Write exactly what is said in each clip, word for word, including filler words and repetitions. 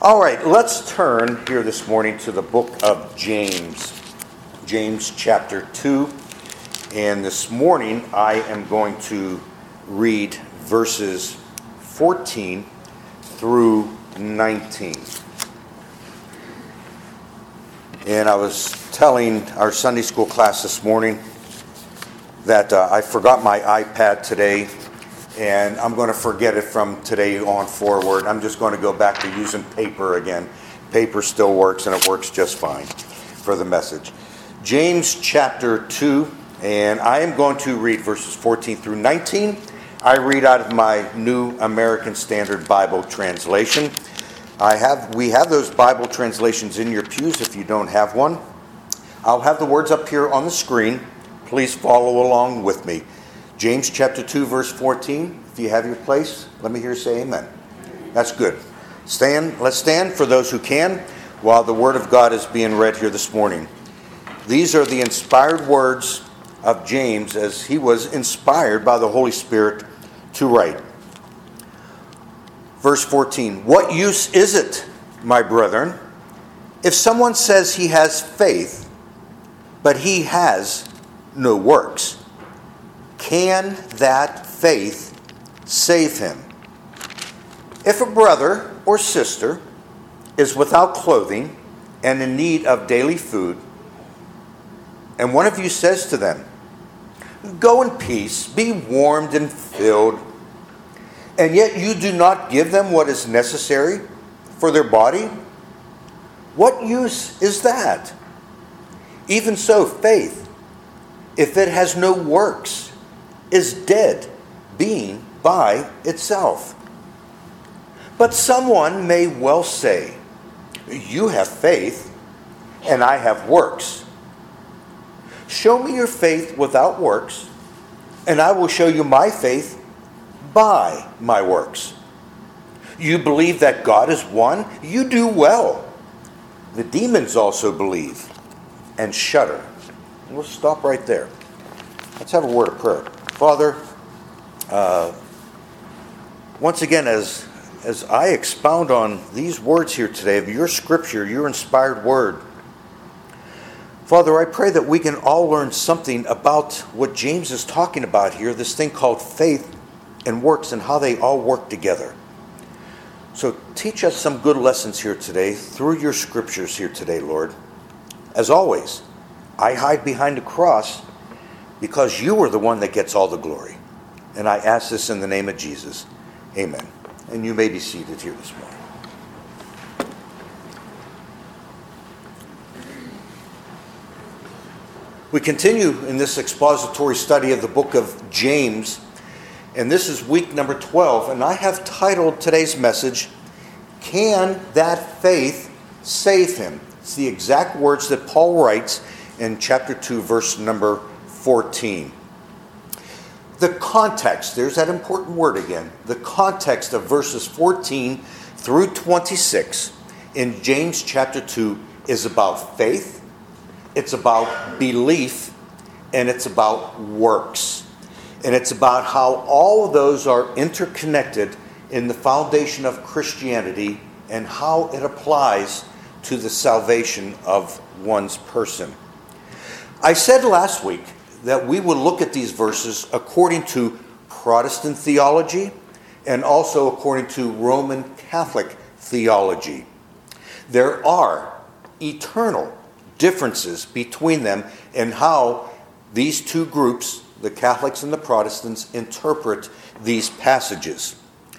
All right, let's turn here this morning to the book of James, James chapter two. And this morning I am going to read verses fourteen through nineteen. And I was telling our Sunday school class this morning that uh, I forgot my iPad today, and I'm going to forget it from today on forward. I'm just going to go back to using paper again. Paper still works, and it works just fine for the message. James chapter two, and I am going to read verses fourteen through nineteen. I read out of my New American Standard Bible translation. I have we have those Bible translations in your pews if you don't have one. I'll have the words up here on the screen. Please follow along with me. James chapter two, verse fourteen. If you have your place, let me hear you say amen. That's good. Stand. Let's stand for those who can while the word of God is being read here this morning. These are the inspired words of James as he was inspired by the Holy Spirit to write. Verse fourteen. What use is it, my brethren, if someone says he has faith, but he has no works? Can that faith save him? If a brother or sister is without clothing and in need of daily food, and one of you says to them, "Go in peace, be warmed and filled," and yet you do not give them what is necessary for their body, what use is that? Even so, faith, if it has no works, is dead, being by itself. But someone may well say, "You have faith, and I have works. Show me your faith without works, and I will show you my faith by my works. You believe that God is one? You do well. The demons also believe and shudder." And we'll stop right there. Let's have a word of prayer. Father, uh, once again, as as I expound on these words here today of your scripture, your inspired word, Father, I pray that we can all learn something about what James is talking about here, this thing called faith and works and how they all work together. So teach us some good lessons here today through your scriptures here today, Lord. As always, I hide behind the cross because you are the one that gets all the glory. And I ask this in the name of Jesus. Amen. And you may be seated here this morning. We continue in this expository study of the book of James. And this is week number twelve. And I have titled today's message, "Can That Faith Save Him?" It's the exact words that Paul writes in chapter two, verse number fourteen. The context, there's that important word again, the context of verses fourteen through twenty-six in James chapter two is about faith, it's about belief, and it's about works. And it's about how all of those are interconnected in the foundation of Christianity and how it applies to the salvation of one's person. I said last week that we would look at these verses according to Protestant theology and also according to Roman Catholic theology. There are eternal differences between them in how these two groups, the Catholics and the Protestants, interpret these passages.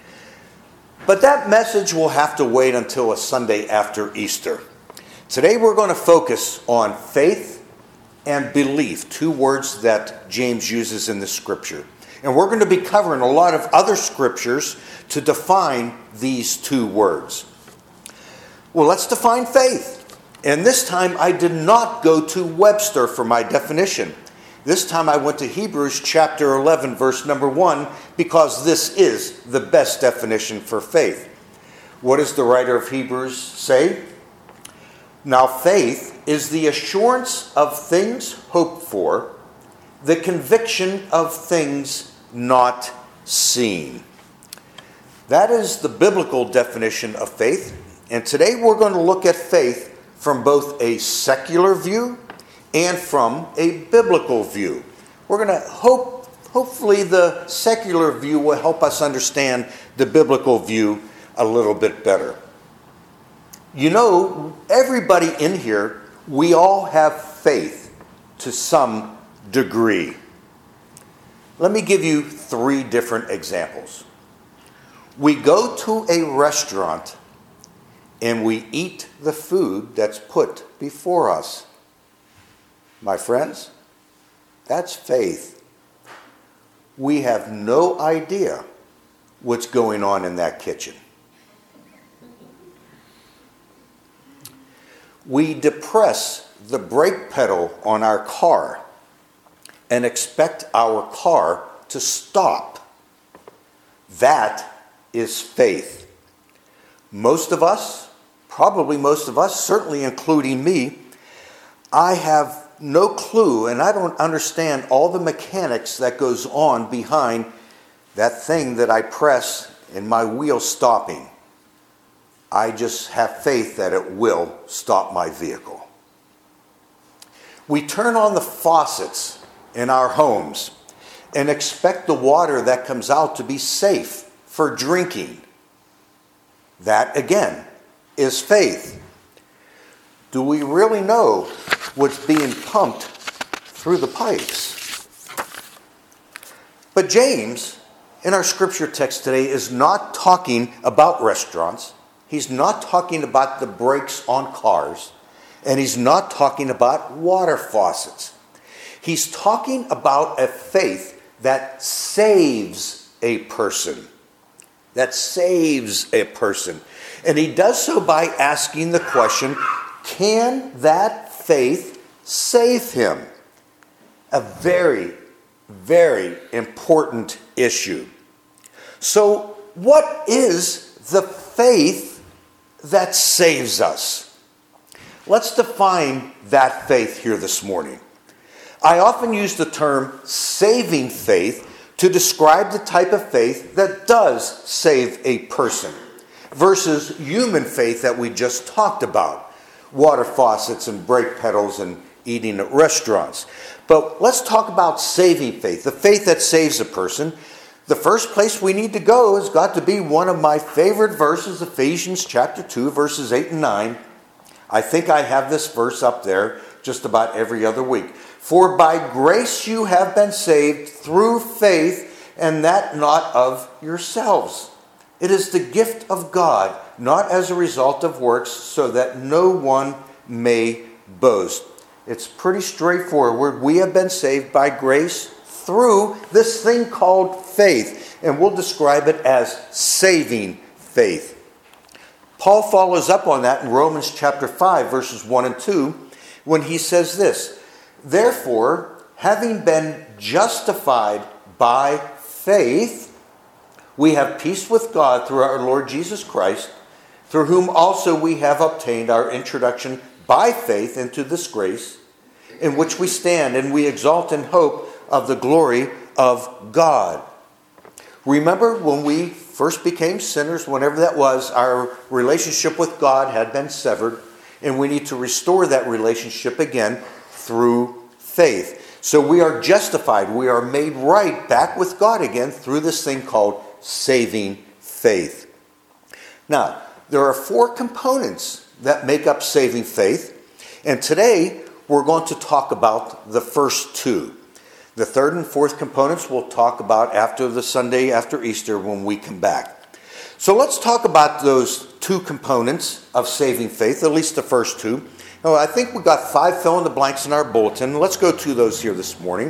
But that message will have to wait until a Sunday after Easter. Today we're going to focus on faith and belief, two words that James uses in the scripture. And we're going to be covering a lot of other scriptures to define these two words. Well, let's define faith. And this time I did not go to Webster for my definition. This time I went to Hebrews chapter eleven, verse number one, because this is the best definition for faith. What does the writer of Hebrews say? Now faith is the assurance of things hoped for, the conviction of things not seen. That is the biblical definition of faith. And today we're going to look at faith from both a secular view and from a biblical view. We're going to hope, hopefully the secular view will help us understand the biblical view a little bit better. You know, everybody in here, we all have faith to some degree. Let me give you three different examples. We go to a restaurant and we eat the food that's put before us. My friends, that's faith. We have no idea what's going on in that kitchen. We depress the brake pedal on our car and expect our car to stop. That is faith. Most of us, probably most of us, certainly including me, I have no clue and I don't understand all the mechanics that goes on behind that thing that I press in my wheel stopping. I just have faith that it will stop my vehicle. We turn on the faucets in our homes and expect the water that comes out to be safe for drinking. That, again, is faith. Do we really know what's being pumped through the pipes? But James, in our scripture text today, is not talking about restaurants. He's not talking about the brakes on cars. And he's not talking about water faucets. He's talking about a faith that saves a person. That saves a person. And he does so by asking the question, can that faith save him? A very, very important issue. So, what is the faith that saves us? Let's define that faith here this morning. I often use the term saving faith to describe the type of faith that does save a person versus human faith that we just talked about. Water faucets and brake pedals and eating at restaurants. But let's talk about saving faith, the faith that saves a person. The first place we need to go has got to be one of my favorite verses, Ephesians chapter two, verses eight and nine. I think I have this verse up there just about every other week. For by grace you have been saved through faith, and that not of yourselves. It is the gift of God, not as a result of works, so that no one may boast. It's pretty straightforward. We have been saved by grace through this thing called faith, and we'll describe it as saving faith. Paul follows up on that in Romans chapter five, verses one and two, when he says this, therefore, having been justified by faith, we have peace with God through our Lord Jesus Christ, through whom also we have obtained our introduction by faith into this grace, in which we stand and we exalt in hope of the glory of God. Remember when we first became sinners, whenever that was, our relationship with God had been severed, and we need to restore that relationship again through faith. So we are justified. We are made right back with God again through this thing called saving faith. Now, there are four components that make up saving faith. And today, we're going to talk about the first two. The third and fourth components we'll talk about after the Sunday after Easter when we come back. So let's talk about those two components of saving faith, at least the first two. Now, I think we've got five fill-in-the-blanks in our bulletin. Let's go to those here this morning.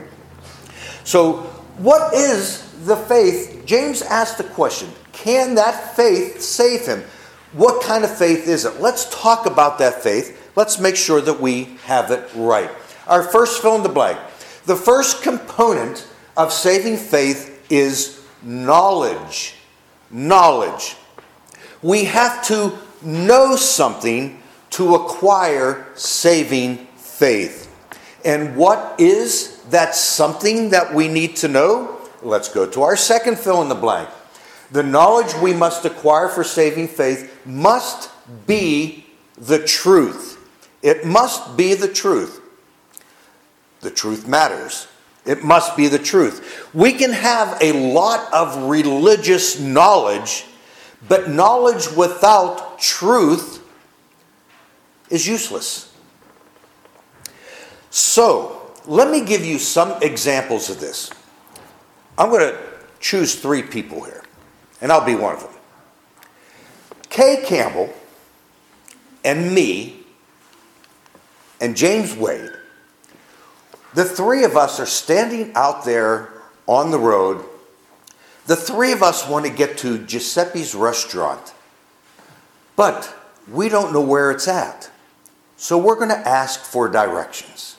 So what is the faith? James asked the question, can that faith save him? What kind of faith is it? Let's talk about that faith. Let's make sure that we have it right. Our first fill-in-the-blank. The first component of saving faith is knowledge. Knowledge. We have to know something to acquire saving faith. And what is that something that we need to know? Let's go to our second fill in the blank. The knowledge we must acquire for saving faith must be the truth. It must be the truth. The truth matters. It must be the truth. We can have a lot of religious knowledge, but knowledge without truth is useless. So, let me give you some examples of this. I'm going to choose three people here, and I'll be one of them. Kay Campbell and me and James Wade, the three of us are standing out there on the road. The three of us want to get to Giuseppe's restaurant, but we don't know where it's at. So we're going to ask for directions.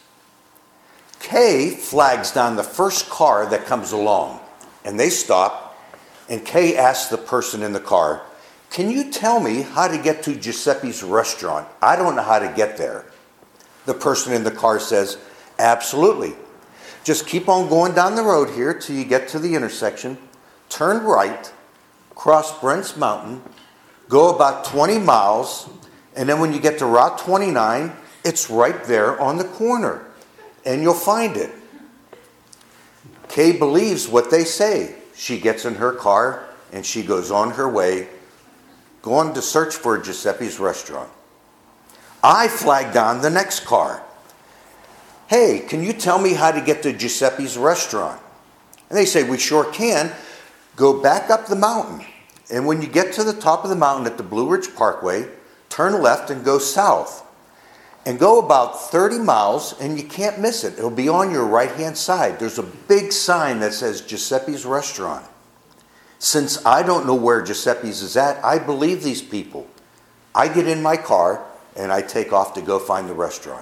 Kay flags down the first car that comes along, and they stop, and Kay asks the person in the car, "Can you tell me how to get to Giuseppe's restaurant? I don't know how to get there." The person in the car says, "Absolutely. Just keep on going down the road here till you get to the intersection, turn right, cross Brent's Mountain, go about twenty miles, and then when you get to Route twenty-nine, it's right there on the corner, and you'll find it." Kay believes what they say. She gets in her car, and she goes on her way, going to search for Giuseppe's restaurant. I flag down the next car. "Hey, can you tell me how to get to Giuseppe's restaurant?" And they say, "We sure can. Go back up the mountain. And when you get to the top of the mountain at the Blue Ridge Parkway, turn left and go south. And go about thirty miles, and you can't miss it. It'll be on your right-hand side. There's a big sign that says Giuseppe's Restaurant." Since I don't know where Giuseppe's is at, I believe these people. I get in my car, and I take off to go find the restaurant.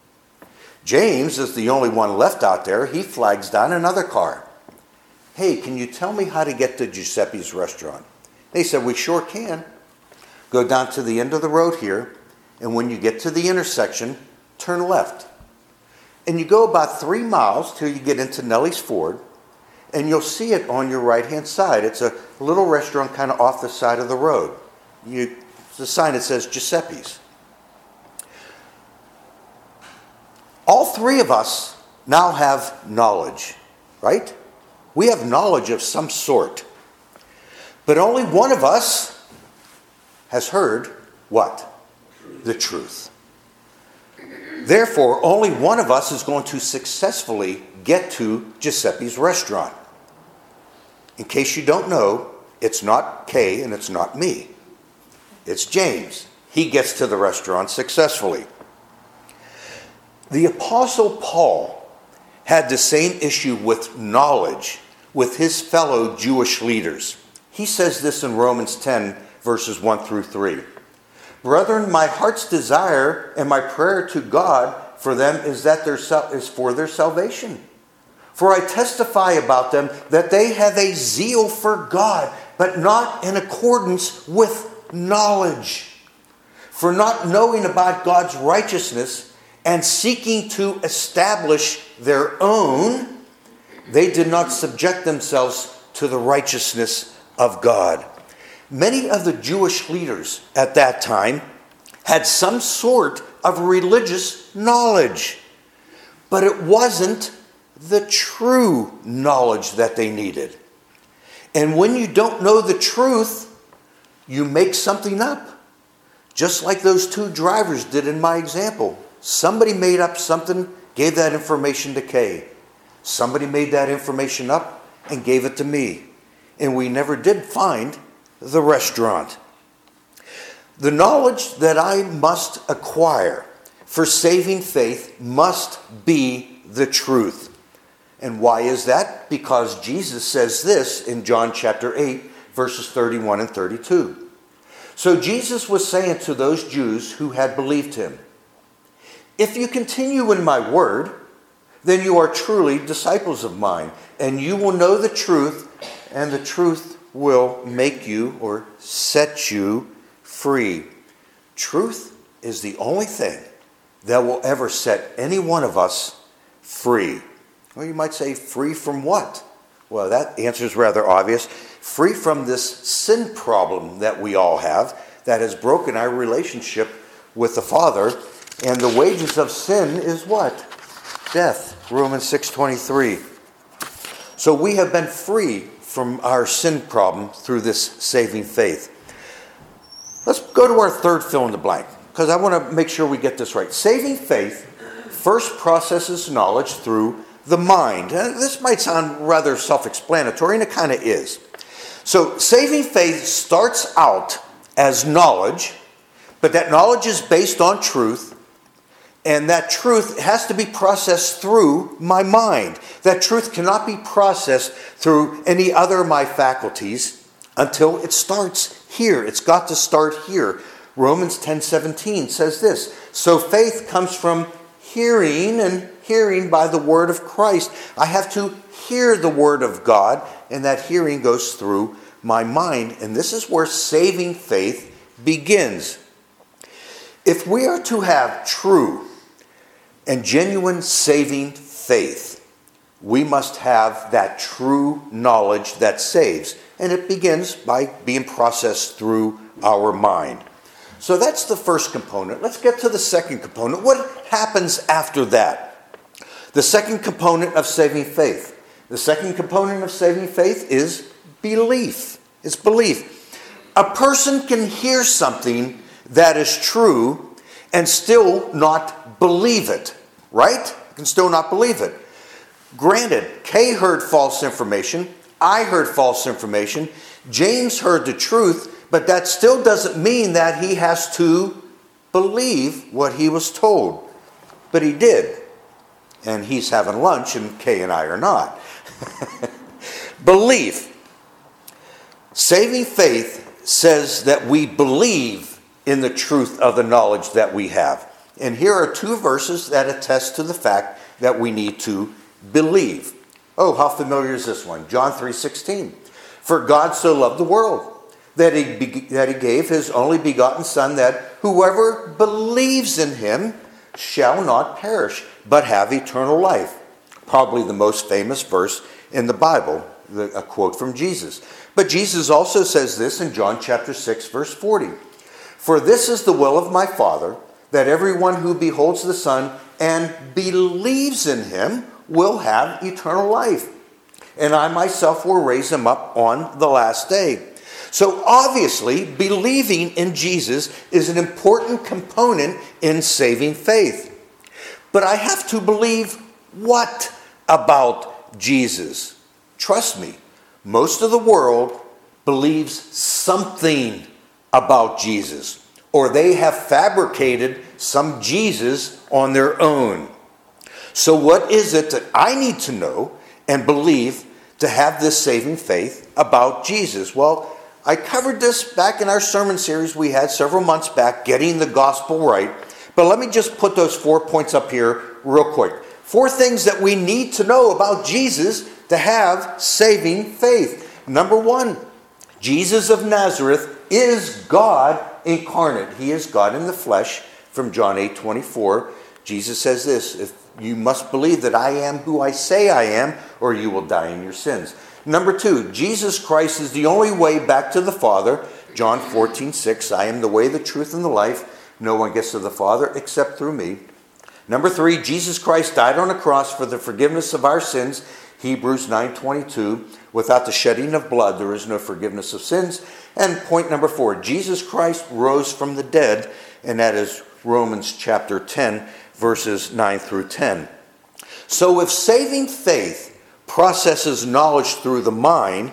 James is the only one left out there. He flags down another car. "Hey, can you tell me how to get to Giuseppe's restaurant?" They said, "We sure can. Go down to the end of the road here, and when you get to the intersection, turn left. And you go about three miles till you get into Nellie's Ford, and you'll see it on your right-hand side. It's a little restaurant kind of off the side of the road. You, it's a sign that says Giuseppe's." All three of us now have knowledge, right? We have knowledge of some sort. But only one of us has heard what? The truth. Therefore, only one of us is going to successfully get to Giuseppe's restaurant. In case you don't know, it's not Kay and it's not me. It's James. He gets to the restaurant successfully. The Apostle Paul had the same issue with knowledge with his fellow Jewish leaders. He says this in Romans ten, verses one through three. "Brethren, my heart's desire and my prayer to God for them is that their is for their salvation. For I testify about them that they have a zeal for God, but not in accordance with knowledge. For not knowing about God's righteousness and seeking to establish their own, they did not subject themselves to the righteousness of God." Many of the Jewish leaders at that time had some sort of religious knowledge, but it wasn't the true knowledge that they needed. And when you don't know the truth, you make something up. Just like those two drivers did in my example. Somebody made up something, gave that information to Kay. Somebody made that information up and gave it to me. And we never did find the restaurant. The knowledge that I must acquire for saving faith must be the truth. And why is that? Because Jesus says this in John chapter eight, verses thirty-one and thirty-two. So Jesus was saying to those Jews who had believed him, "If you continue in my word, then you are truly disciples of mine, and you will know the truth, and the truth will make you or set you free." Truth is the only thing that will ever set any one of us free. Well, you might say, free from what? Well, that answer is rather obvious. Free from this sin problem that we all have that has broken our relationship with the Father. And the wages of sin is what? Death. Romans six twenty-three. So we have been free from our sin problem through this saving faith. Let's go to our third fill in the blank, because I want to make sure we get this right. Saving faith first processes knowledge through the mind. Uh, this might sound rather self-explanatory, and it kind of is. So saving faith starts out as knowledge, but that knowledge is based on truth, and that truth has to be processed through my mind. That truth cannot be processed through any other of my faculties until it starts here. It's got to start here. Romans ten seventeen says this, so faith comes from hearing, and hearing by the word of Christ. I have to hear the word of God, and that hearing goes through my mind. And this is where saving faith begins. If we are to have true and genuine saving faith, we must have that true knowledge that saves. And it begins by being processed through our mind. So that's the first component. Let's get to the second component. What happens after that? The second component of saving faith. The second component of saving faith is belief. It's belief. A person can hear something that is true and still not believe it. Right? Can still not believe it. Granted, Kay heard false information. I heard false information. James heard the truth. But that still doesn't mean that he has to believe what he was told. But he did. And he's having lunch, and Kay and I are not. Belief. Saving faith says that we believe in the truth of the knowledge that we have. And here are two verses that attest to the fact that we need to believe. Oh, how familiar is this one? John three sixteen. For God so loved the world, that he, that he gave his only begotten Son, that whoever believes in him shall not perish, but have eternal life. Probably the most famous verse in the Bible, the, a quote from Jesus. But Jesus also says this in John chapter six, verse forty. For this is the will of my Father, that everyone who beholds the Son and believes in him will have eternal life. And I myself will raise him up on the last day. So obviously, believing in Jesus is an important component in saving faith. But I have to believe what about Jesus? Trust me, most of the world believes something about Jesus, or they have fabricated some Jesus on their own. So what is it that I need to know and believe to have this saving faith about Jesus? Well, I covered this back in our sermon series we had several months back, Getting the Gospel Right. But let me just put those four points up here real quick. Four things that we need to know about Jesus to have saving faith. Number one, Jesus of Nazareth is God incarnate. He is God in the flesh. From John eight twenty-four, Jesus says this, if you must believe that I am who I say I am, or you will die in your sins. Number two, Jesus Christ is the only way back to the Father. John fourteen six, I am the way, the truth, and the life. No one gets to the Father except through me. Number three, Jesus Christ died on a cross for the forgiveness of our sins. Hebrews nine twenty-two, without the shedding of blood, there is no forgiveness of sins. And point number four, Jesus Christ rose from the dead, and that is Romans chapter ten, verses nine through ten. So if saving faith processes knowledge through the mind,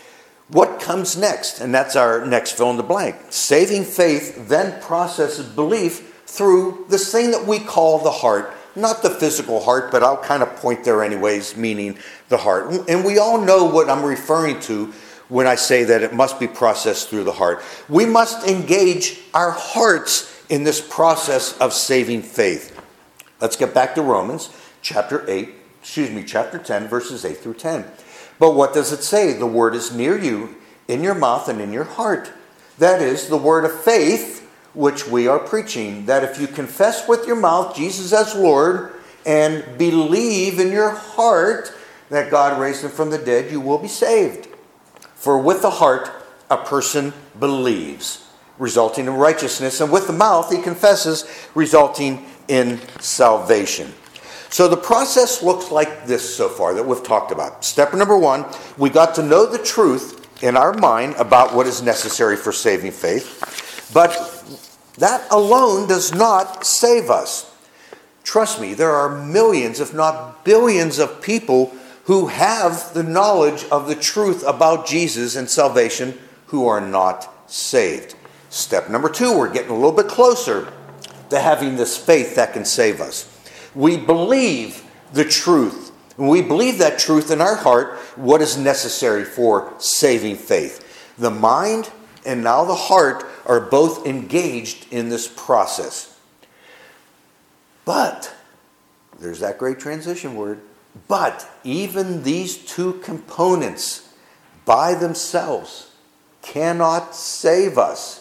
what comes next? And that's our next fill in the blank. Saving faith then processes belief through this thing that we call the heart. Not the physical heart, but I'll kind of point there anyways, meaning the heart. And we all know what I'm referring to when I say that it must be processed through the heart. We must engage our hearts in this process of saving faith. Let's get back to Romans chapter eight, excuse me, chapter ten, verses eight through ten. But what does it say? The word is near you, in your mouth and in your heart. That is the word of faith which we are preaching. That if you confess with your mouth Jesus as Lord and believe in your heart that God raised him from the dead, you will be saved. For with the heart a person believes. resulting in righteousness, and with the mouth he confesses, resulting in salvation. So the process looks like this so far that we've talked about. Step number one, we got to know the truth in our mind about what is necessary for saving faith, but that alone does not save us. Trust me, there are millions, if not billions, of people who have the knowledge of the truth about Jesus and salvation who are not saved. Step number two, we're getting a little bit closer to having this faith that can save us. We believe the truth. And we believe that truth in our heart, what is necessary for saving faith. The mind and now the heart are both engaged in this process. But, there's that great transition word, but even these two components by themselves cannot save us.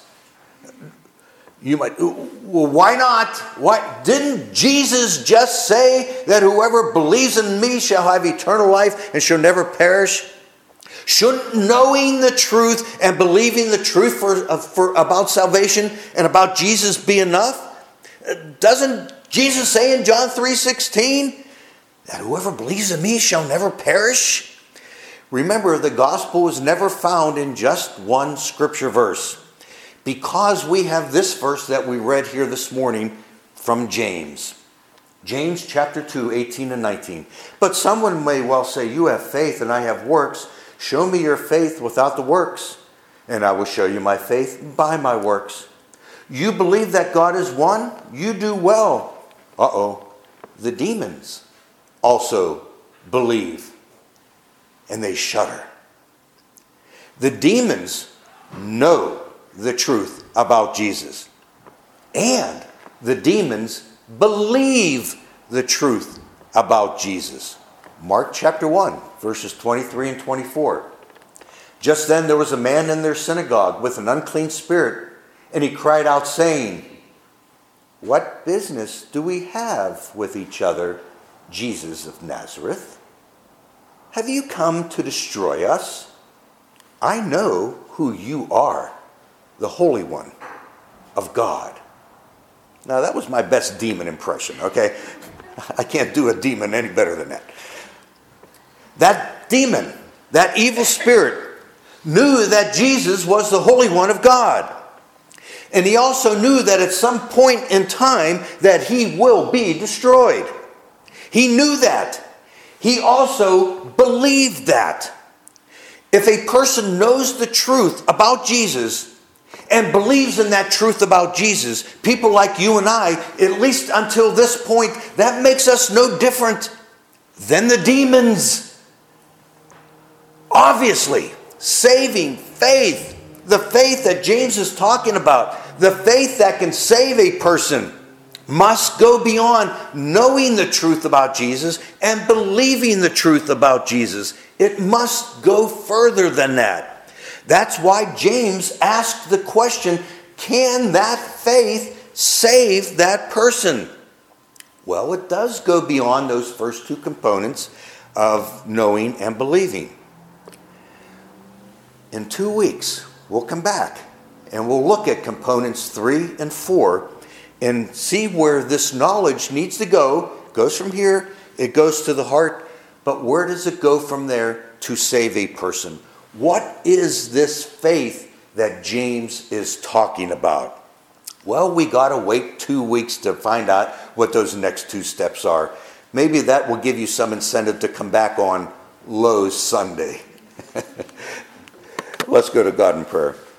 You might, well, why not? Why didn't Jesus just say that whoever believes in me shall have eternal life and shall never perish? Shouldn't knowing the truth and believing the truth for, for about salvation and about Jesus be enough? Doesn't Jesus say in John three sixteen that whoever believes in me shall never perish? Remember, the gospel is never found in just one scripture verse, because we have this verse that we read here this morning from James. James chapter two, eighteen and nineteen. But someone may well say, you have faith and I have works. Show me your faith without the works, and I will show you my faith by my works. You believe that God is one? You do well. Uh-oh. The demons also believe, and they shudder. The demons know the truth about Jesus, and the demons believe the truth about Jesus. Mark chapter one, verses twenty-three and twenty-four. Just then there was a man in their synagogue with an unclean spirit, and he cried out, saying, what business do we have with each other, Jesus of Nazareth? Have you come to destroy us? I know who you are, the Holy One of God. Now that was my best demon impression, okay? I can't do a demon any better than that. That demon, that evil spirit, knew that Jesus was the Holy One of God. And he also knew that at some point in time that he will be destroyed. He knew that. He also believed that. If a person knows the truth about Jesus and believes in that truth about Jesus, people like you and I, at least until this point, that makes us no different than the demons. Obviously, saving faith, the faith that James is talking about, the faith that can save a person, must go beyond knowing the truth about Jesus and believing the truth about Jesus. It must go further than that. That's why James asked the question, can that faith save that person? Well, it does go beyond those first two components of knowing and believing. In two weeks, we'll come back and we'll look at components three and four and see where this knowledge needs to go. It goes from here, it goes to the heart, but where does it go from there to save a person? What is this faith that James is talking about? Well, we got to wait two weeks to find out what those next two steps are. Maybe that will give you some incentive to come back on Lowe's Sunday. Let's go to God in prayer.